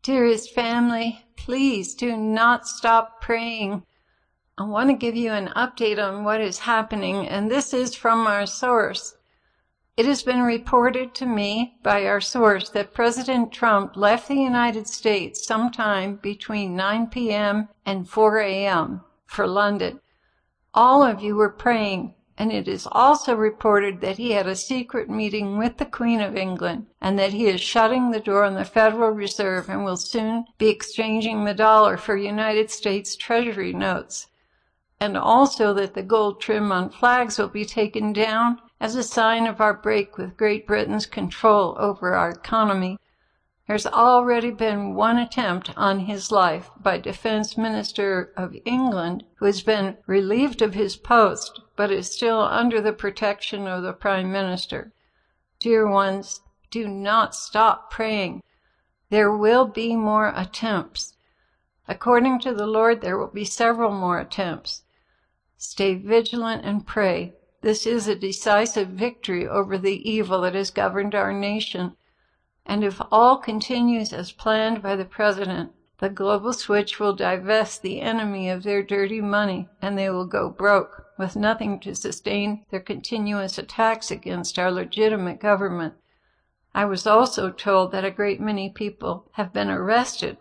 Dearest family, please do not stop praying. I want to give you an update on what is happening, and this is from our source. It has been reported to me by our source that President Trump left the United States sometime between 9 p.m. and 4 a.m. for London. All of you were praying, and it is also reported that he had a secret meeting with the Queen of England and that he is shutting the door on the Federal Reserve and will soon be exchanging the dollar for United States Treasury notes, and also that the gold trim on flags will be taken down as a sign of our break with Great Britain's control over our economy. There's already been one attempt on his life by Defense Minister of England, who has been relieved of his post, but is still under the protection of the Prime Minister. Dear ones, do not stop praying. There will be more attempts. According to the Lord, there will be several more attempts. Stay vigilant and pray. This is a decisive victory over the evil that has governed our nation. And if all continues as planned by the President, the global switch will divest the enemy of their dirty money, and they will go broke, with nothing to sustain their continuous attacks against our legitimate government. I was also told that a great many people have been arrested,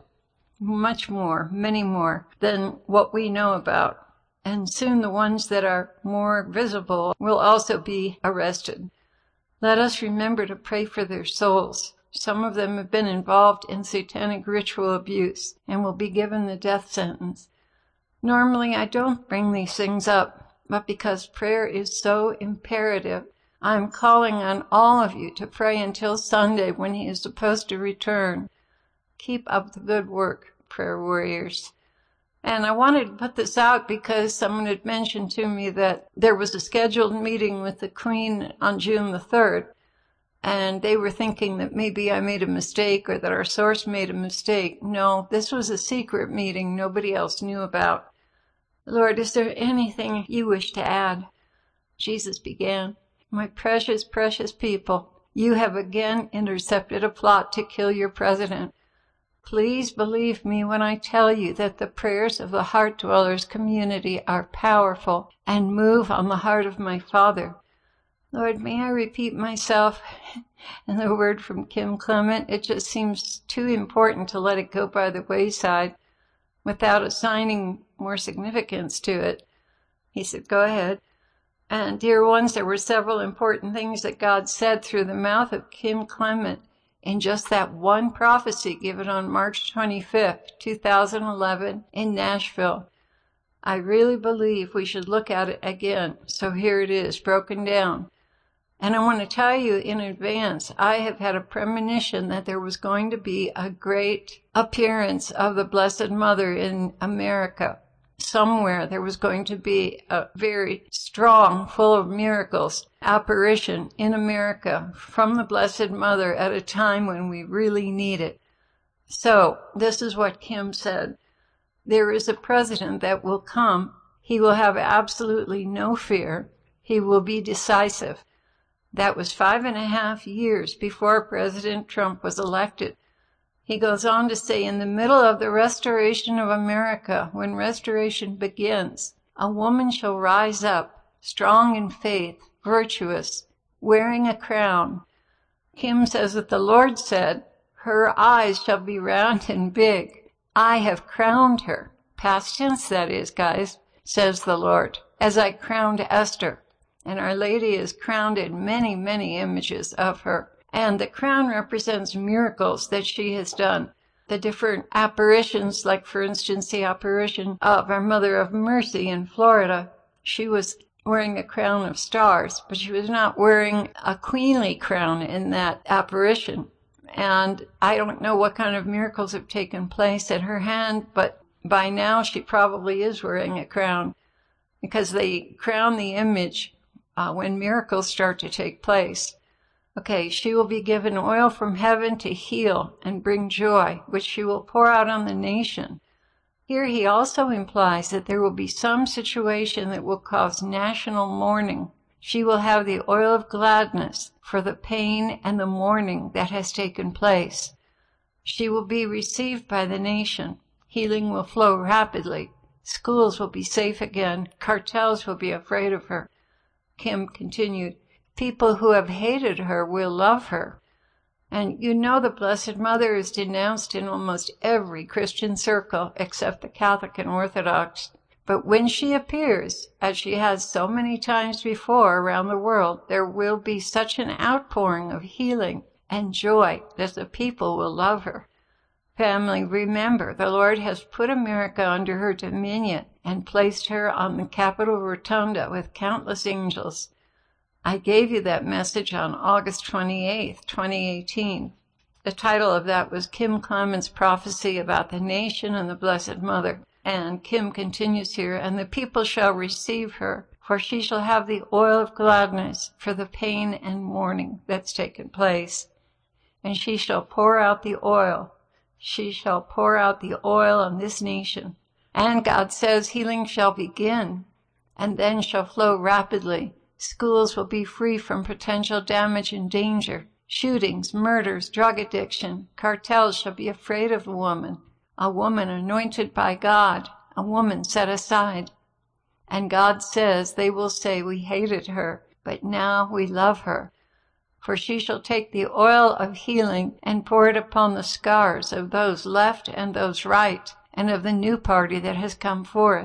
many more, than what we know about. And soon the ones that are more visible will also be arrested. Let us remember to pray for their souls. Some of them have been involved in satanic ritual abuse and will be given the death sentence. Normally, I don't bring these things up, but because prayer is so imperative, I'm calling on all of you to pray until Sunday when he is supposed to return. Keep up the good work, prayer warriors. And I wanted to put this out because someone had mentioned to me that there was a scheduled meeting with the Queen on June the 3rd, and they were thinking that maybe I made a mistake or that our source made a mistake. No, this was a secret meeting nobody else knew about. Lord, is there anything you wish to add? Jesus began, My precious, precious people, you have again intercepted a plot to kill your president. Please believe me when I tell you that the prayers of the Heart Dwellers community are powerful and move on the heart of my Father. Lord, may I repeat myself and the word from Kim Clement? It just seems too important to let it go by the wayside without assigning more significance to it. He said, go ahead. And dear ones, there were several important things that God said through the mouth of Kim Clement in just that one prophecy given on March 25th, 2011 in Nashville. I really believe we should look at it again. So here it is, broken down. And I want to tell you in advance, I have had a premonition that there was going to be a great appearance of the Blessed Mother in America. Somewhere there was going to be a very strong, full of miracles, apparition in America from the Blessed Mother at a time when we really need it. So this is what Kim said. There is a president that will come. He will have absolutely no fear. He will be decisive. That was 5.5 years before President Trump was elected. He goes on to say, in the middle of the restoration of America, when restoration begins, a woman shall rise up, strong in faith, virtuous, wearing a crown. Kim says that the Lord said, her eyes shall be round and big. I have crowned her. Past tense, that is, guys, says the Lord, as I crowned Esther. And Our Lady is crowned in many, many images of her. And the crown represents miracles that she has done. The different apparitions, like for instance the apparition of our Mother of Mercy in Florida. She was wearing a crown of stars, but she was not wearing a queenly crown in that apparition. And I don't know what kind of miracles have taken place at her hand, but by now she probably is wearing a crown, because they crown the image when miracles start to take place. Okay, she will be given oil from heaven to heal and bring joy, which she will pour out on the nation. Here he also implies that there will be some situation that will cause national mourning. She will have the oil of gladness for the pain and the mourning that has taken place. She will be received by the nation. Healing will flow rapidly. Schools will be safe again. Cartels will be afraid of her. Kim continued, people who have hated her will love her. And you know the Blessed Mother is denounced in almost every Christian circle except the Catholic and Orthodox. But when she appears, as she has so many times before around the world, there will be such an outpouring of healing and joy that the people will love her. Family, remember, the Lord has put America under her dominion and placed her on the Capitol Rotunda with countless angels. I gave you that message on August 28th, 2018. The title of that was Kim Clement's Prophecy about the Nation and the Blessed Mother. And Kim continues here, and the people shall receive her, for she shall have the oil of gladness for the pain and mourning that's taken place. And she shall pour out the oil. She shall pour out the oil on this nation. And God says healing shall begin, and then shall flow rapidly. Schools will be free from potential damage and danger. Shootings, murders, drug addiction. Cartels shall be afraid of a woman anointed by God, a woman set aside. And God says they will say, we hated her, but now we love her. For she shall take the oil of healing and pour it upon the scars of those left and those right, and of the new party that has come forth.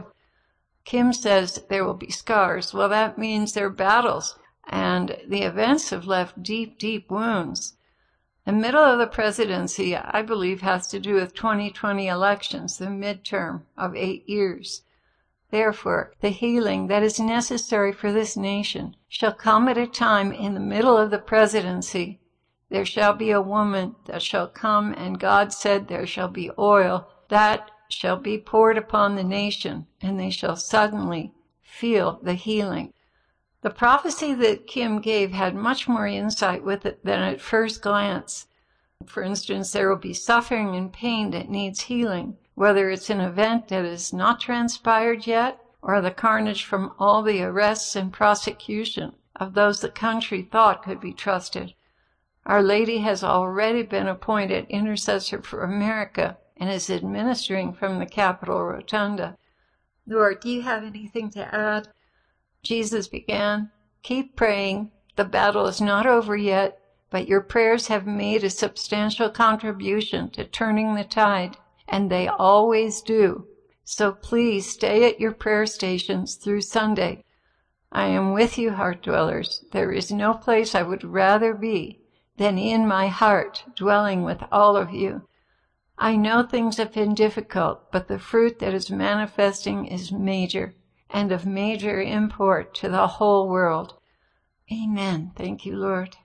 Kim says there will be scars. Well, that means there are battles, and the events have left deep, deep wounds. The middle of the presidency, I believe, has to do with 2020 elections, the midterm of 8 years. Therefore, the healing that is necessary for this nation shall come at a time in the middle of the presidency. There shall be a woman that shall come, and God said there shall be oil that shall be poured upon the nation, and they shall suddenly feel the healing. The prophecy that Kim gave had much more insight with it than at first glance. For instance, there will be suffering and pain that needs healing, whether it's an event that is not transpired yet, or the carnage from all the arrests and prosecution of those the country thought could be trusted. Our Lady has already been appointed intercessor for America and is administering from the Capitol Rotunda. Lord, do you have anything to add? Jesus began, keep praying. The battle is not over yet, but your prayers have made a substantial contribution to turning the tide, and they always do. So please stay at your prayer stations through Sunday. I am with you, heart dwellers. There is no place I would rather be than in my heart, dwelling with all of you. I know things have been difficult, but the fruit that is manifesting is major, and of major import to the whole world. Amen. Thank you, Lord.